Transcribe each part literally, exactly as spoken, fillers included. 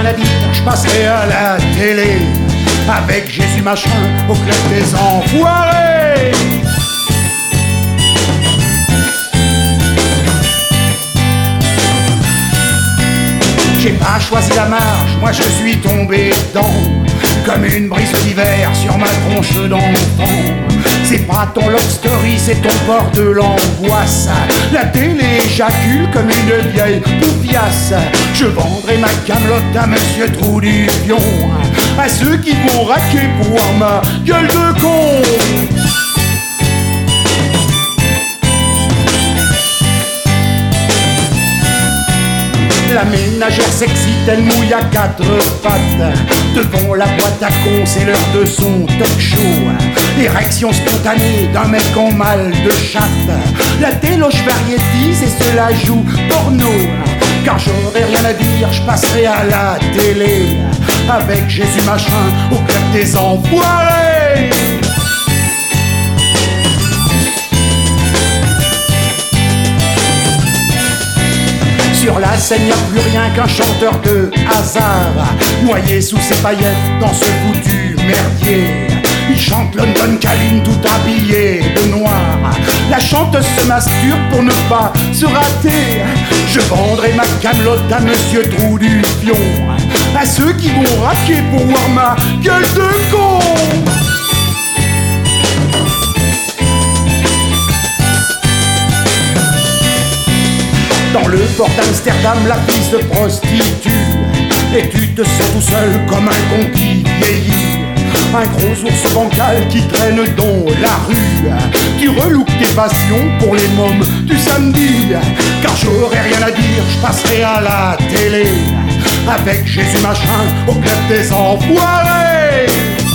rien à dire, je passerai à la télé avec Jésus machin au club des enfoirés. J'ai pas choisi la marche, moi je suis tombé dedans comme une brise d'hiver sur ma tronche d'enfant. C'est pas ton love story, c'est ton port de l'angoisse. La télé éjacule comme une vieille poufiasse. Je vendrai ma camelote à Monsieur Trou du Pion, à ceux qui vont raquer pour voir ma gueule de con. La ménagère sexy, elle mouille à quatre pattes. Devant la boîte à con, c'est l'heure de son talk show. Érection spontanée d'un mec en mal de chatte. La téloche variété, c'est cela joue porno. Car j'aurais rien à dire, je passerai à la télé avec Jésus machin au club des enfoirés. Sur la scène, y'a plus rien qu'un chanteur de hasard, noyé sous ses paillettes dans ce foutu merdier. Il chante London Calling tout habillé de noir. La chanteuse se masturbe pour ne pas se rater. Je vendrai ma camelote à Monsieur Trou du Pion, à ceux qui vont raquer pour voir ma gueule de con. Dans le port d'Amsterdam, la fille se prostitue et tu te sens tout seul comme un con qui vieillit. Un gros ours bancal qui traîne dans la rue. Tu reloupes tes passions pour les mômes du samedi. Car j'aurais rien à dire, je passerai à la télé avec Jésus machin au club des enfoirés.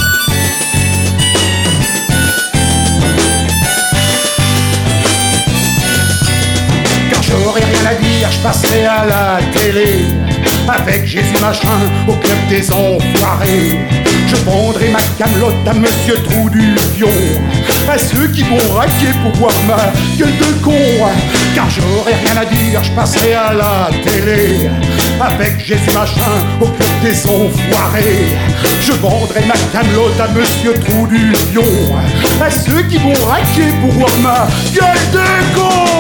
J'aurais rien à dire, je passerai à la télé avec Jésus machin au club des enfoirés. Je vendrai ma camelote à Monsieur Trou du Pion, à ceux qui vont raquer pour voir ma gueule de con. Car j'aurais rien à dire, je passerai à la télé avec Jésus machin au club des enfoirés. Je vendrai ma camelote à Monsieur Trou du Pion, à ceux qui vont raquer pour voir ma gueule de con.